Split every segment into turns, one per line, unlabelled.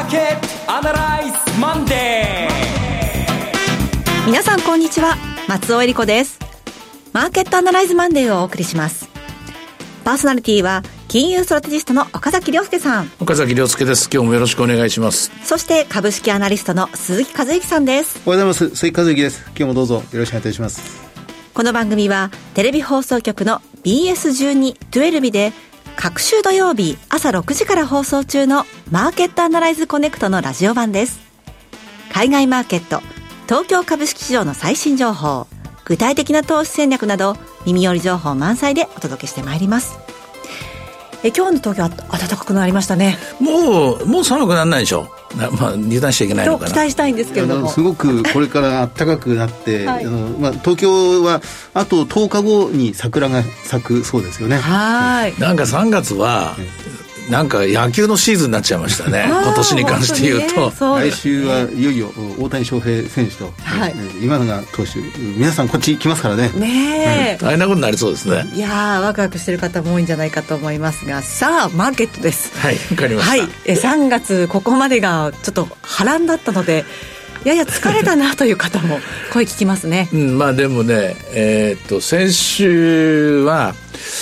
ーケットアナライズマンデー。
皆さんこんにちは、松尾恵理子です。マーケットアナライズマンデーをお送りします。パーソナリティは金融ストラテジストの岡崎亮介さん。
岡崎亮介です。今日もよろしくお願いします。
そして株式アナリストの鈴木和之さんです。
おはようございます。鈴木和之です。今日もどうぞよろしくお願いいたします。
この番組はテレビ放送局の BS12-12 で各週土曜日朝6時から放送中のマーケットアナライズコネクトのラジオ版です。海外マーケット、東京株式市場の最新情報、具体的な投資戦略など耳寄り情報満載でお届けしてまいります。今日の東京は暖かくなりましたね。
もう寒くならないでしょ。油断しちゃいけないのかな。
期待したいんですけれども、
すごくこれから暖かくなって、
はい、
東京はあと10日後に桜が咲くそうですよね。
はい。
なんか3月はなんか野球のシーズンになっちゃいましたね。今年に関して言うと、
来週はいよいよ大谷翔平選手と、はい、今永投手、皆さんこっち来ますからね。
ねえ、
大変なことになりそうですね。
いやー、ワクワクしてる方も多いんじゃないかと思いますが、さあマーケットです。
はい、わかりました。
はい、3月ここまでがちょっと波乱だったので、やや疲れたなという方も声聞きますね。
まあでもね、先週は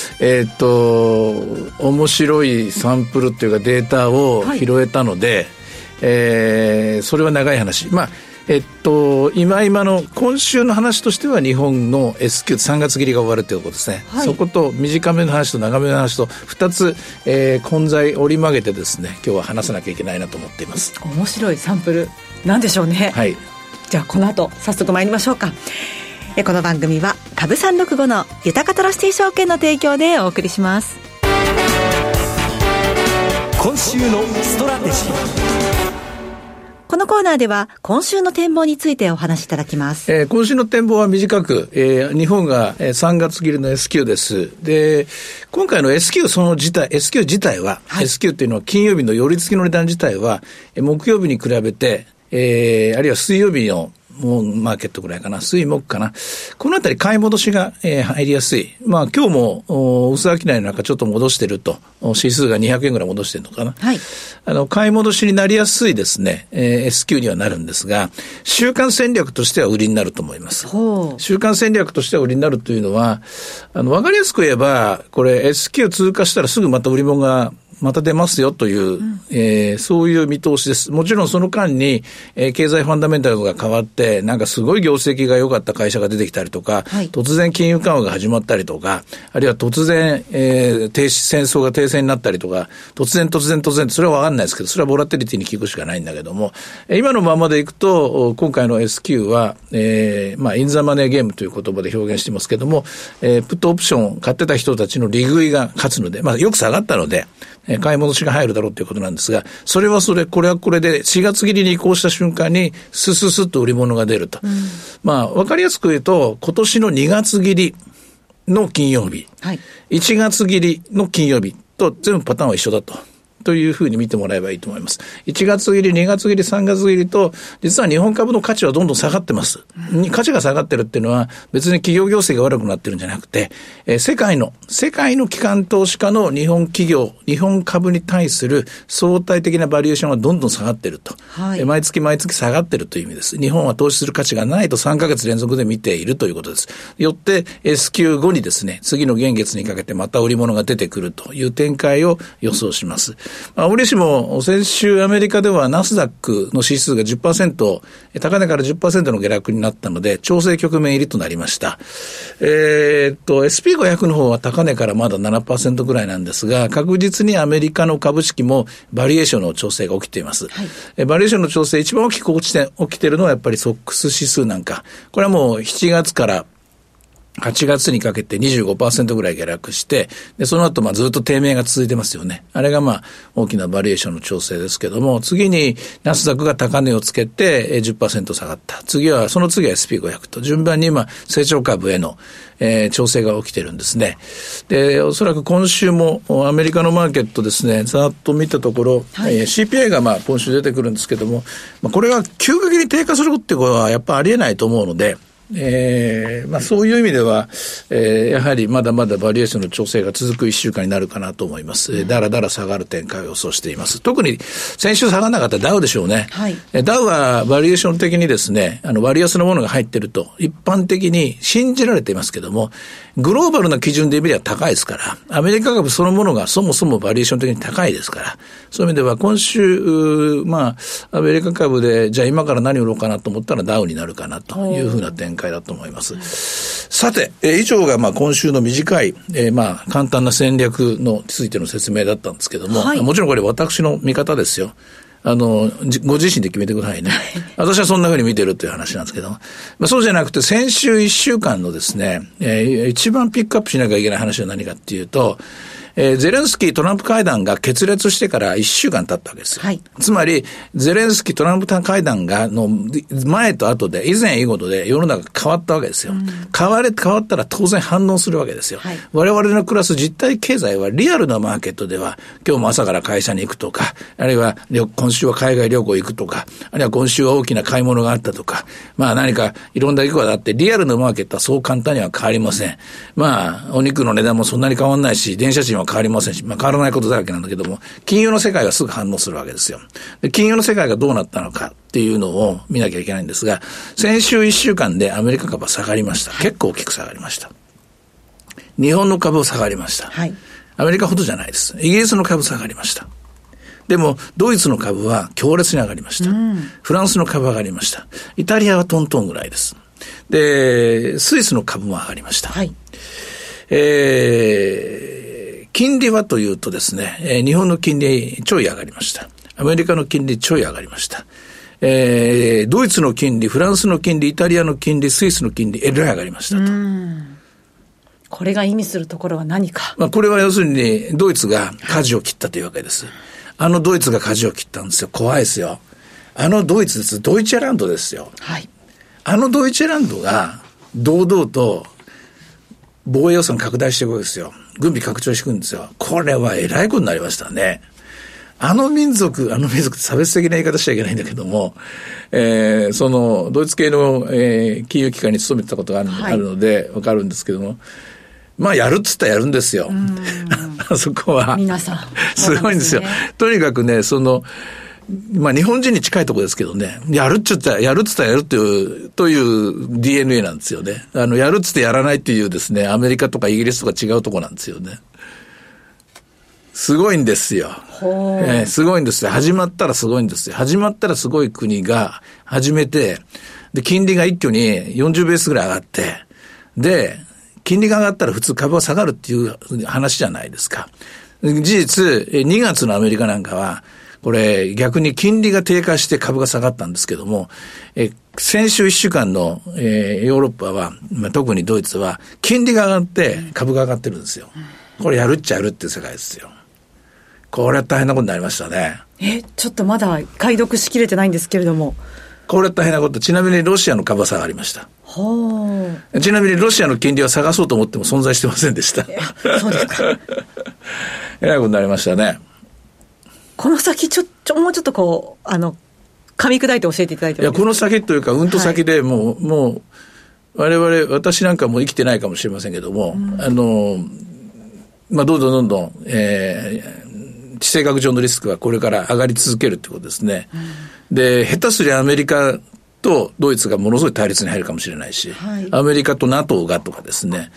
面白いサンプルっていうかデータを拾えたので、はい、それは長い話。今の今週の話としては日本の S q 3月切りが終わるということですね、はい、そこと短めの話と長めの話と2つ、混在折り曲げてですね、今日は話さなきゃいけないなと思っています。
面白いサンプルなんでしょうね。
はい、
じゃあこの後早速参りましょうか。この番組は株365の豊かトラスティ証券の提供でお送りします。
今週のストラテジー。
このコーナーでは今週の展望についてお話しいただきます。
今週の展望は短く、日本が3月切りの S q です。で、今回の S q 自体は、はい、S q っていうのは金曜日の寄り付きの値段自体は木曜日に比べて、あるいは水曜日のもうマーケットぐらいかな、水木かな、このあたり買い戻しが、入りやすい。今日も薄商いの中ちょっと戻してると、指数が200円ぐらい戻してるのかな、はい、買い戻しになりやすいですね、S q にはなるんですが、週間戦略としては売りになると思います。週間戦略としては売りになるというのは、わかりやすく言えば、これ S q 通過したらすぐまた売り物がまた出ますよという、そういう見通しです。もちろんその間に、経済ファンダメンタルが変わって、なんかすごい業績が良かった会社が出てきたりとか、はい、突然金融緩和が始まったりとか、あるいは突然、戦争が停戦になったりとか、突然、それは分かんないですけど、それはボラティリティに聞くしかないんだけども、今のままでいくと、今回の S q は、インザマネーゲームという言葉で表現してますけども、プットオプションを買ってた人たちの利食いが勝つので、よく下がったので、買い戻しが入るだろうということなんですが、これはこれで4月切りに移行した瞬間にスッと売り物が出ると。わかりやすく言うと、今年の2月切りの金曜日、はい、1月切りの金曜日と全部パターンは一緒だというふうに見てもらえばいいと思います。1月切り、2月切り、3月切りと、実は日本株の価値はどんどん下がってます。価値が下がってるっていうのは、別に企業業績が悪くなってるんじゃなくて、世界の機関投資家の日本企業、日本株に対する相対的なバリエーションがどんどん下がってると。はい、毎月下がってるという意味です。日本は投資する価値がないと3ヶ月連続で見ているということです。よって、S q 後にですね、次の現月にかけてまた売り物が出てくるという展開を予想します。折しも先週アメリカではナスダックの指数が 10%、高値から 10% の下落になったので、調整局面入りとなりました。SP500 の方は高値からまだ 7% ぐらいなんですが、確実にアメリカの株式もバリエーションの調整が起きています。はい、バリエーションの調整一番大きく起きているのはやっぱりソックス指数なんか。これはもう7月から8月にかけて 25% ぐらい下落して、で、その後ずっと低迷が続いてますよね。あれが大きなバリエーションの調整ですけども、次にナスダックが高値をつけて 10% 下がった。その次は SP500 と順番に成長株への、調整が起きてるんですね。で、おそらく今週もアメリカのマーケットですね、ざっと見たところ、はい、CPI が今週出てくるんですけども、これが急激に低下するってことはやっぱありえないと思うので、 そういう意味では、やはりまだまだバリエーションの調整が続く1週間になるかなと思います。だらだら下がる展開を予想しています。特に先週下がらなかったダウでしょうね。はい、ダウはバリエーション的にですね、割安のものが入っていると一般的に信じられていますけども、グローバルな基準で見れば高いですから、アメリカ株そのものがそもそもバリエーション的に高いですから、そういう意味では今週、アメリカ株でじゃあ今から何を売ろうかなと思ったらダウになるかなというふうな展開だと思います。さて、以上が今週の短い、簡単な戦略のついての説明だったんですけども、はい、もちろんこれ私の見方ですよ。ご自身で決めてくださいね。私はそんな風に見てるという話なんですけど、そうじゃなくて先週1週間のですね、一番ピックアップしなきゃいけない話は何かっていうと、ゼレンスキー・トランプ会談が決裂してから1週間経ったわけですよ。はい、つまり、ゼレンスキー・トランプ会談の前と後で、以前以後とで世の中変わったわけですよ。変わったら当然反応するわけですよ。はい、我々の暮らす実体経済はリアルなマーケットでは、今日も朝から会社に行くとか、あるいは今週は海外旅行行くとか、あるいは今週は大きな買い物があったとか、何かいろんな出来事があって、リアルなマーケットはそう簡単には変わりません。お肉の値段もそんなに変わんないし、電車賃は変わりませんし、変わらないことだらけなんだけども、金融の世界がすぐ反応するわけですよ。で、金融の世界がどうなったのかっていうのを見なきゃいけないんですが、先週1週間でアメリカ株は下がりました。結構大きく下がりました。日本の株は下がりました。はい、アメリカほどじゃないです。イギリスの株下がりました。でも、ドイツの株は強烈に上がりました。フランスの株は上がりました。イタリアはトントンぐらいです。で、スイスの株も上がりました。はい、金利はというとですね、日本の金利ちょい上がりました。アメリカの金利ちょい上がりました。ドイツの金利、フランスの金利、イタリアの金利、スイスの金利、えらい上がりましたと。
これが意味するところは何か。
これは要するに、ドイツが舵を切ったというわけです。ドイツが舵を切ったんですよ。怖いですよ。ドイツです。ドイツェランドですよ。はい。ドイツェランドが堂々と防衛予算拡大していくわけですよ。軍備拡張していくんですよ。これはえらいことになりましたね。民族って差別的な言い方しちゃいけないんだけども、そのドイツ系の、金融機関に勤めてたことがあるのでわかるんですけども、やるっつったらやるんですよ。そこは
皆さん
すごいんですよ。とにかくね、日本人に近いところですけどね、やるっつったらやるという DNA なんですよね。やるっつってやらないっていうですね、アメリカとかイギリスとか違うところなんですよね。すごいんですよ。すごいんですよ。始まったらすごいんですよ。始まったらすごい国が始めて、で、金利が一挙に40ベースぐらい上がって、で、金利が上がったら普通株は下がるっていう話じゃないですか。事実、2月のアメリカなんかは、これ逆に金利が低下して株が下がったんですけども、先週1週間の、ヨーロッパは、特にドイツは金利が上がって株が上がってるんですよ。これやるっちゃやるっていう世界ですよ。これは大変なことになりましたね。
ちょっとまだ解読しきれてないんですけれども。
これは大変なこと。ちなみにロシアの株は下がりました。ちなみにロシアの金利は探そうと思っても存在してませんでした。
そうですか。
えらいことになりましたね。
この先もうちょっと噛み砕いて教えていただいてもいいですか。
この先というかうんと先でもう私なんかも生きてないかもしれませんけども、どんどん、地政学上のリスクはこれから上がり続けるってことですね。で、下手すりゃアメリカとドイツがものすごい対立に入るかもしれないし、アメリカと NATO がとかですね。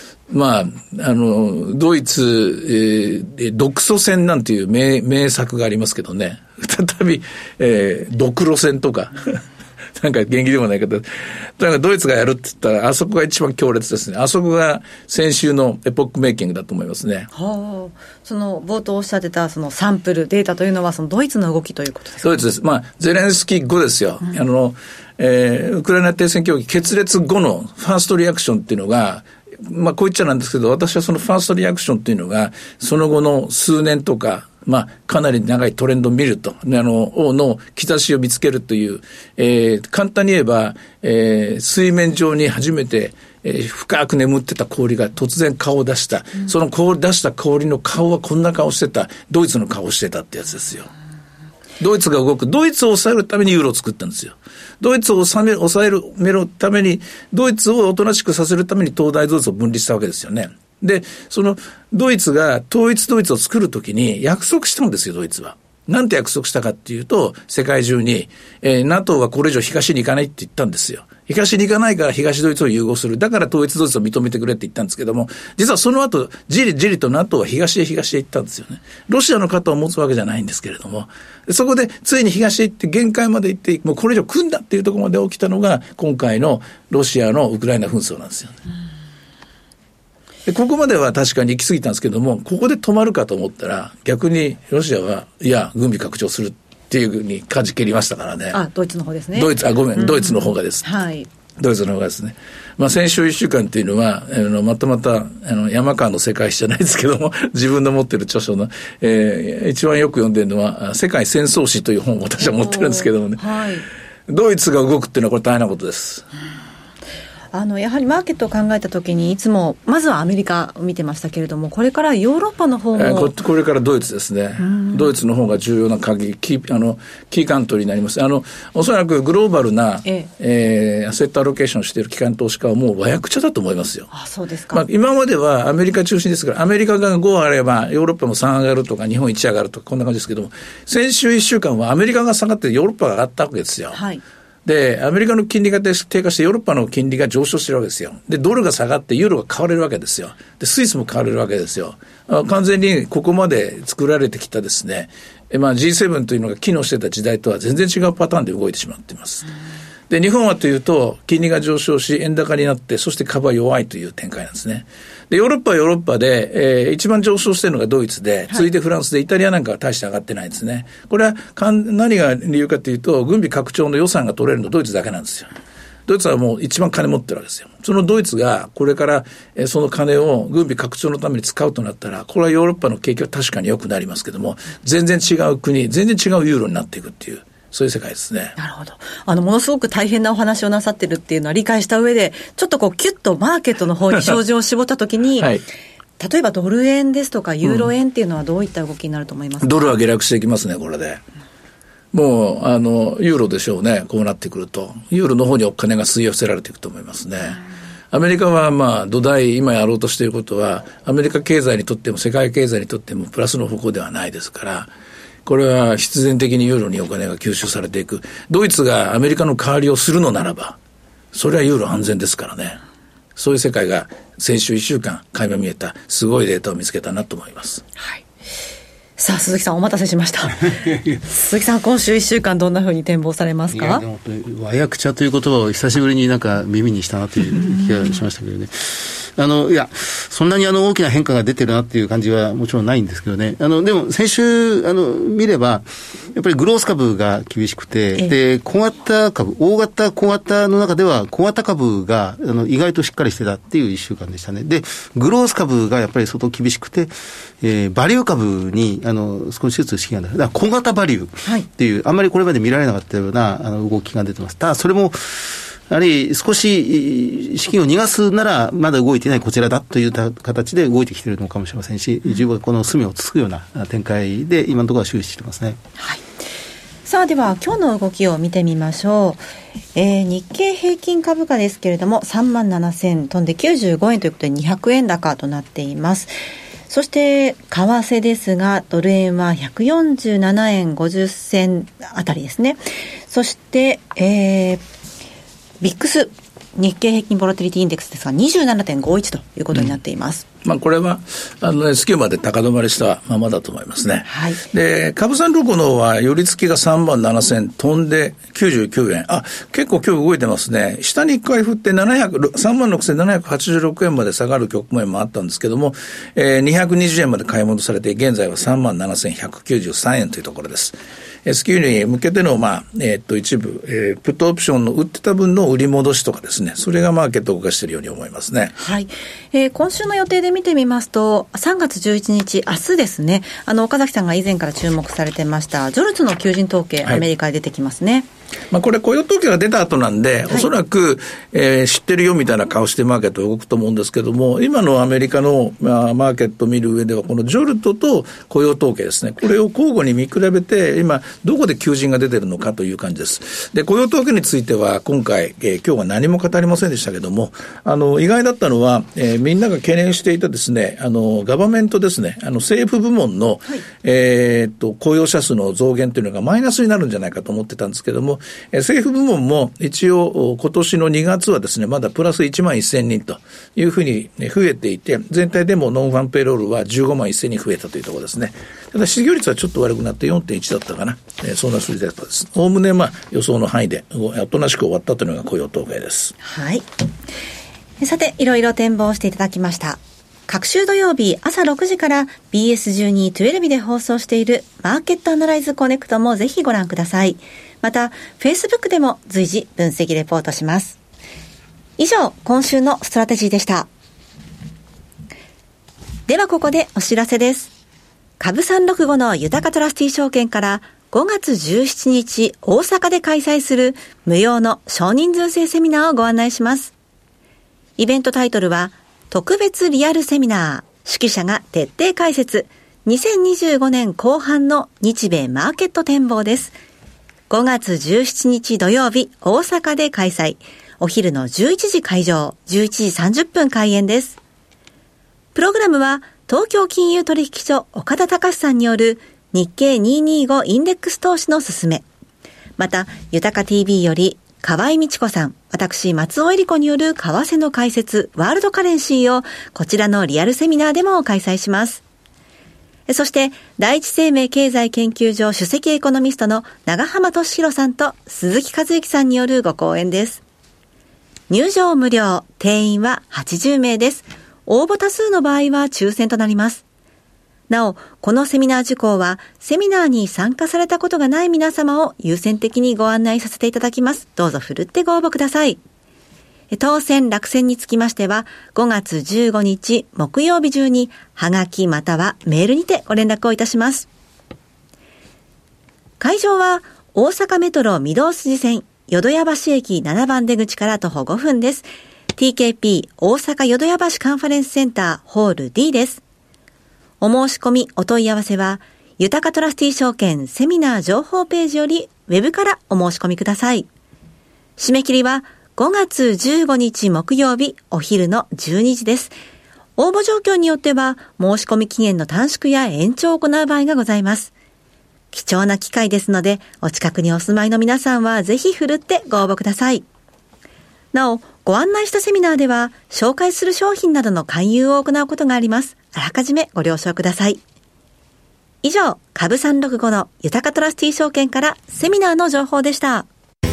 ドイツ、独ソ戦なんていう名作がありますけどね。再び、独ロ戦とか。なんか元気でもないけど、ドイツがやるって言ったら、あそこが一番強烈ですね。あそこが先週のエポックメイキングだと思いますね。
その冒頭おっしゃってたそのサンプルデータというのはそのドイツの動きということですか。
ドイツです。ゼレンスキー後ですよ。ウクライナ停戦協議決裂後のファーストリアクションっていうのが、こう言っちゃなんですけど、私はそのファーストリアクションっていうのが、その後の数年とか、かなり長いトレンドを見ると、の兆しを見つけるという、簡単に言えば、水面上に初めて、深く眠ってた氷が突然顔を出した。その出した氷の顔はこんな顔してた。ドイツの顔をしてたってやつですよ。 ドイツが動く。ドイツを抑えるためにユーロを作ったんですよ。ドイツを抑えるために、ドイツをおとなしくさせるために東大ドイツを分離したわけですよね。で、そのドイツが統一ドイツを作るときに約束したんですよ、ドイツは。なんて約束したかっていうと、世界中に、NATO はこれ以上東に行かないって言ったんですよ。東に行かないから東ドイツを融合する。だから統一ドイツを認めてくれって言ったんですけども、実はその後、じりじりと NATO は東へ行ったんですよね。ロシアの肩を持つわけじゃないんですけれども、そこでついに東へ行って限界まで行って、もうこれ以上組んだっていうところまで起きたのが、今回のロシアのウクライナ紛争なんですよね。でここまでは確かに行き過ぎたんですけども、ここで止まるかと思ったら、逆にロシアは、いや、軍備拡張するっていうふうに舵切りましたからね。
ドイツの方ですね。
ドイツの方がです。
はい。
ドイツの方がですね。先週1週間っていうのは、また山川の世界史じゃないですけども、自分の持ってる著書の、一番よく読んでるのは、世界戦争史という本を私は持ってるんですけどもね。はい。ドイツが動くっていうのはこれ大変なことです。
やはりマーケットを考えたときにいつもまずはアメリカを見てましたけれども、これからヨーロッパの方も、
これからドイツですね。ドイツの方が重要なキーカントリーになります。おそらくグローバルな、アセットアロケーションしている機関投資家はもう和訳者だと思いますよ。
そうですか。
今まではアメリカ中心ですから、アメリカが5あればヨーロッパも3上がるとか日本1上がるとかこんな感じですけども、先週1週間はアメリカが下がってヨーロッパが上がったわけですよ。はい。で、アメリカの金利が低下してヨーロッパの金利が上昇してるわけですよ。で、ドルが下がってユーロが買われるわけですよ。で、スイスも買われるわけですよ。完全にここまで作られてきたですね、G7 というのが機能してた時代とは全然違うパターンで動いてしまっています。で、日本はというと、金利が上昇し、円高になって、そして株は弱いという展開なんですね。で、ヨーロッパはヨーロッパで、一番上昇しているのがドイツで、続いてフランスで、イタリアなんかは大して上がってないんですね。これは、何が理由かというと、軍備拡張の予算が取れるのドイツだけなんですよ。ドイツはもう一番金持ってるわけですよ。そのドイツがこれからその金を軍備拡張のために使うとなったら、これはヨーロッパの景気は確かに良くなりますけども、全然違う国、全然違うユーロになっていくっていう。そういう世界ですね。
なるほど。ものすごく大変なお話をなさってるっていうのは理解した上で、ちょっとキュッとマーケットの方に照準を絞ったときに、はい、例えばドル円ですとかユーロ円っていうのはどういった動きになると思いますか？
ドルは下落していきますね、これで。もう、ユーロでしょうね、こうなってくると。ユーロの方にお金が吸い寄せられていくと思いますね。アメリカは土台、今やろうとしていることは、アメリカ経済にとっても世界経済にとってもプラスの方向ではないですから、これは必然的にユーロにお金が吸収されていく。ドイツがアメリカの代わりをするのならば、それはユーロ安全ですからね。そういう世界が先週1週間垣間見えたすごいデータを見つけたなと思います。はい。
さあ鈴木さんお待たせしました鈴木さん今週1週間どんなふうに展望されますか？
でも和訳者という言葉を久しぶりに耳にしたなという気がしましたけどねそんなに大きな変化が出てるなっていう感じはもちろんないんですけどね。でも先週見ればやっぱりグロース株が厳しくて、で小型株、大型小型の中では小型株が意外としっかりしてたっていう1週間でしたね。でグロース株がやっぱり相当厳しくて、バリュー株に少しずつ資金が出る。だから小型バリューっていう、あんまりこれまで見られなかったような動きが出てます。ただそれもやはり少し資金を逃がすならまだ動いていないこちらだという形で動いてきているのかもしれませんし、十分この隅をつくような展開で今のところは終始していますね。
はい。さあでは今日の動きを見てみましょう。日経平均株価ですけれども37,000飛んで95円ということで200円高となっています。そして為替ですがドル円は147円50銭あたりですね。そしてビックス日経平均ボラティリティインデックスですが 27.51 ということになっています。
これはS q まで高止まりしたままだと思いますね。はい。で株三六の方は寄り付きが37,000飛んで99円。結構今日動いてますね。下に一回振って36,786円まで下がる局面もあったんですけども、220円まで買い戻されて現在は37,193円というところです。S q に向けての一部、プットオプションの売ってた分の売り戻しとかですね、それがマーケットを動かしているように思いますね。
はい。今週の予定で見てみますと3月11日明日ですね、岡崎さんが以前から注目されてましたジョルツの求人統計、アメリカで出てきますね。
これ雇用統計が出た後なんで、おそらく、知ってるよみたいな顔してマーケット動くと思うんですけども、今のアメリカの、マーケットを見る上では、このジョルトと雇用統計ですね、これを交互に見比べて、今、どこで求人が出てるのかという感じです。で、雇用統計については、今回、今日は何も語りませんでしたけども、意外だったのは、みんなが懸念していたですね、ガバメントですね、政府部門の、雇用者数の増減というのがマイナスになるんじゃないかと思ってたんですけども、政府部門も一応今年の2月はですね、まだプラス1万1000人というふうに増えていて、全体でもノンファンペイロールは15万1000人増えたというところですね。ただ失業率はちょっと悪くなって 4.1 だったかな。そんな数字だったです。おおむね予想の範囲でおとなしく終わったというのが雇用統計です。
はい。さて、いろいろ展望していただきました。各週土曜日朝6時から BS12-12 で放送しているマーケットアナライズコネクトもぜひご覧ください。また、Facebook でも随時分析レポートします。以上、今週のストラテジーでした。ではここでお知らせです。株365の豊かトラスティ証券から5月17日大阪で開催する無料の少人数制セミナーをご案内します。イベントタイトルは特別リアルセミナー、指揮者が徹底解説、2025年後半の日米マーケット展望です。5月17日土曜日、大阪で開催。お昼の11時会場、11時30分開演です。プログラムは、東京金融取引所岡田隆さんによる日経225インデックス投資のすすめ。また、豊か TV より、河合美智子さん、私、松尾恵里子による為替の解説、ワールドカレンシーを、こちらのリアルセミナーでも開催します。そして、第一生命経済研究所首席エコノミストの長浜俊弘さんと鈴木和之さんによるご講演です。入場無料、定員は80名です。応募多数の場合は抽選となります。なお、このセミナー受講は、セミナーに参加されたことがない皆様を優先的にご案内させていただきます。どうぞふるってご応募ください。当選落選につきましては、5月15日木曜日中に、はがきまたはメールにてご連絡をいたします。会場は、大阪メトロ御堂筋線、淀屋橋駅7番出口から徒歩5分です。TKP 大阪淀屋橋カンファレンスセンターホール D です。お申し込みお問い合わせは、豊かトラスティ証券セミナー情報ページよりウェブからお申し込みください。締め切りは5月15日木曜日お昼の12時です。応募状況によっては申し込み期限の短縮や延長を行う場合がございます。貴重な機会ですので、お近くにお住まいの皆さんはぜひふるってご応募ください。なお、ご案内したセミナーでは、紹介する商品などの勧誘を行うことがあります。あらかじめご了承ください。以上、株365の豊かトラスティ証券からセミナーの情報でした。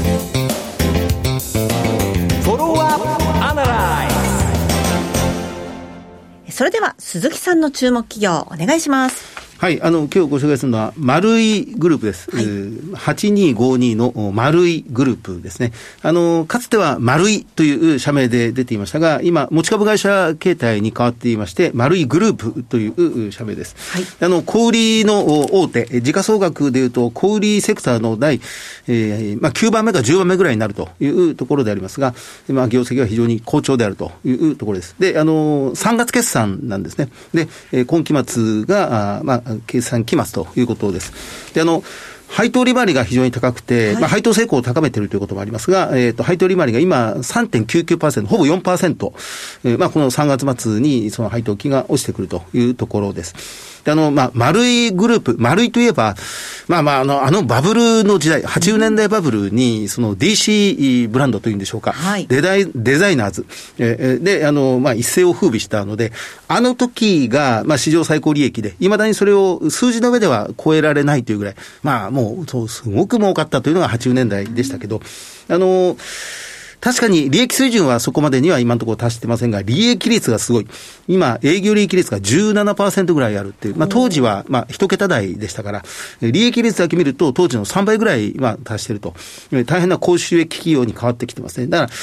それでは、鈴木さんの注目企業、お願いします。
はい、今日ご紹介するのは、丸井グループです。はい、8252の丸井グループですね。かつては丸井という社名で出ていましたが、今、持ち株会社形態に変わっていまして、丸井グループという社名です。はい、小売りの大手、時価総額でいうと、小売りセクターの第、9番目か10番目ぐらいになるというところでありますが、業績は非常に好調であるというところです。で、3月決算なんですね。で、今期末が、計算期末ということです。で、配当利回りが非常に高くて、はい、配当成功を高めているということもありますが、配当利回りが今 3.99%、ほぼ 4%、この3月末にその配当金が落ちてくるというところです。で、丸井グループ、丸井といえば、バブルの時代、80年代バブルに、その DC ブランドというんでしょうか。はい、デザイナーズ。で、一世を風靡したので、あの時が、史上最高利益で、未だにそれを数字の上では超えられないというぐらい、もう、すごく儲かったというのが80年代でしたけど、 確かに利益水準はそこまでには今のところ達してませんが、利益率がすごい。今、営業利益率が 17% ぐらいあるっていう、当時は1桁台でしたから、利益率だけ見ると当時の3倍ぐらい達してると。大変な高収益企業に変わってきてますね。だから、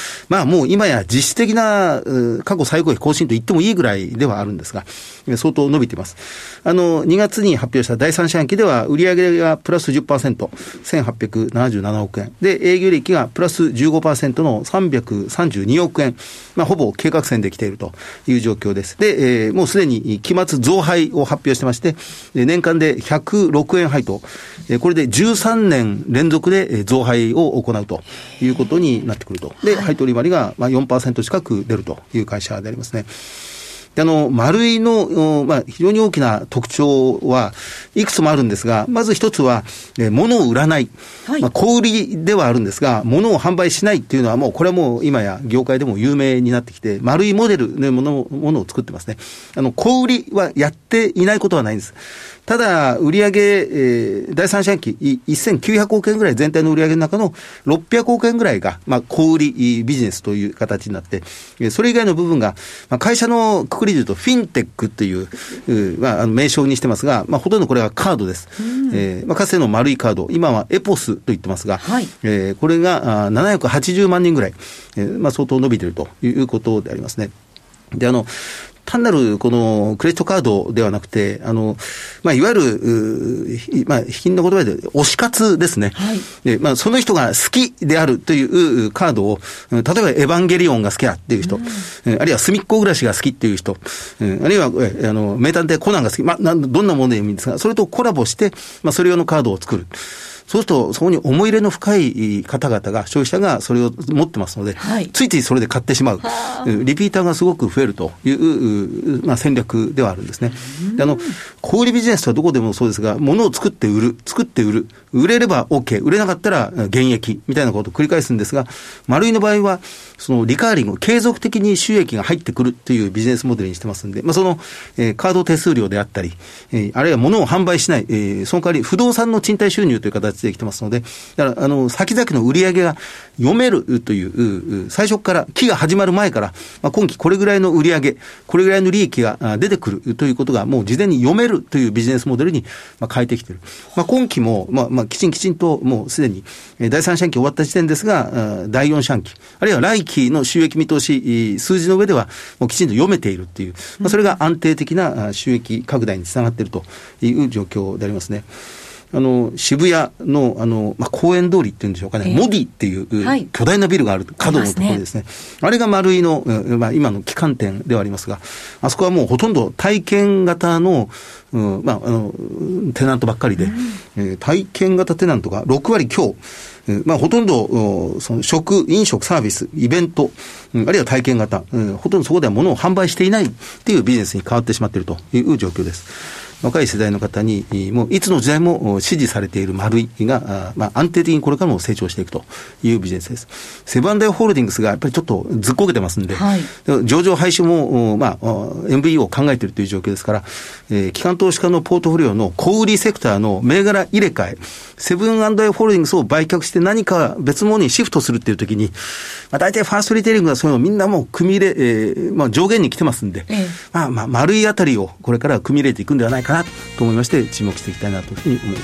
もう今や実質的な過去最高益更新と言ってもいいぐらいではあるんですが、相当伸びています。2月に発表した第三四半期では売上がプラス 10%、1877億円。で、営業利益がプラス 15% の332億円。ほぼ計画線で来ているという状況です。で、もうすでに期末増配を発表してまして、年間で106円配当。これで13年連続で増配を行うということになってくると。で、配当利回りが 4% 近く出るという会社でありますね。で丸井の、非常に大きな特徴はいくつもあるんですが、まず一つは、物を売らない。小売りではあるんですが、物を販売しないっていうのはもう、これはもう今や業界でも有名になってきて、丸井モデルのものを作ってますね。小売りはやっていないことはないんです。ただ、売上、第三四半期、1900億円ぐらい全体の売上の中の600億円ぐらいが、小売りビジネスという形になって、それ以外の部分が、会社のくくりで言うと、フィンテックという、名称にしてますが、ほとんどこれはカードです。かつての丸いカード、今はエポスと言ってますが、これが780万人ぐらい、相当伸びているということでありますね。で、単なるこのクレジットカードではなくて、いわゆる、卑近な言葉で推し活ですね。その人が好きであるというカードを、例えばエヴァンゲリオンが好きだっていう人、あるいは隅っこ暮らしが好きっていう人、あるいは、名探偵コナンが好き、どんなものでもいいんですが、それとコラボして、それ用のカードを作る。そうすると、そこに思い入れの深い方々が、消費者がそれを持ってますので、ついついそれで買ってしまう。リピーターがすごく増えるという、戦略ではあるんですね。小売ビジネスはどこでもそうですが、物を作って売る、売れれば OK、売れなかったら減益みたいなことを繰り返すんですが、丸井の場合は、そのリカーリング、継続的に収益が入ってくるというビジネスモデルにしてますんで、その、カード手数料であったり、あるいは物を販売しない、その代わり不動産の賃貸収入という形できてますので、だから先々の売り上げが読めるという、最初から期が始まる前から、今期これぐらいの売り上げ、これぐらいの利益が出てくるということがもう事前に読めるというビジネスモデルに変えてきている。今期もきちんともうすでに第三四半期終わった時点ですが、第四四半期、あるいは来期の収益見通し、数字の上ではもうきちんと読めているっていう、それが安定的な収益拡大につながっているという状況でありますね。渋谷の公園通りっていうんでしょうかね、モディっていう巨大なビルがある角のところですね。あれが丸井の、今の旗艦店ではありますが、あそこはもうほとんど体験型の、テナントばっかりで、体験型テナントが6割強、ほとんど、その飲食サービス、イベント、あるいは体験型、ほとんどそこでは物を販売していないっていうビジネスに変わってしまっているという状況です。若い世代の方に、もういつの時代も支持されている丸井が、安定的にこれからも成長していくというビジネスです。セブン&アイ・ホールディングスがやっぱりちょっとずっこけてますんで、上場廃止も、MBO を考えているという状況ですから、機関投資家のポートフォリオの小売セクターの銘柄入れ替え、セブン&アイ・ホールディングスを売却して何か別物にシフトするっていう時に、大体ファーストリテイリングがそういうのをみんなもう組み入れ、上限に来てますんで、丸井あたりをこれから組み入れていくんではないかなと思いまして注目していきたいなというふうに思います。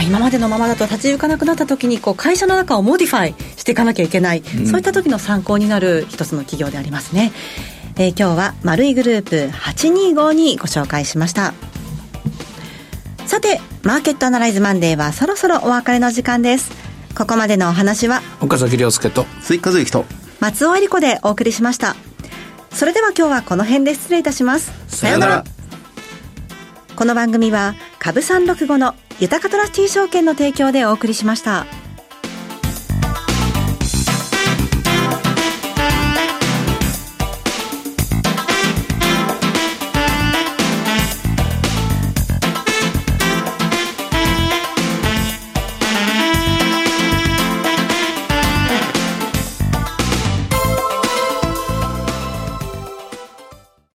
今までのままだと立ち行かなくなった時に会社の中をモディファイしていかなきゃいけない、そういった時の参考になる一つの企業でありますね。今日は丸井グループ825ご紹介しました。さて、マーケットアナライズマンデーはそろそろお別れの時間です。ここまでのお話は
岡崎亮介と
鈴木和之と
松尾恵理子でお送りしました。それでは今日はこの辺で失礼いたします。
さようなら。
この番組は株365の豊かトラスティ証券の提供でお送りしました。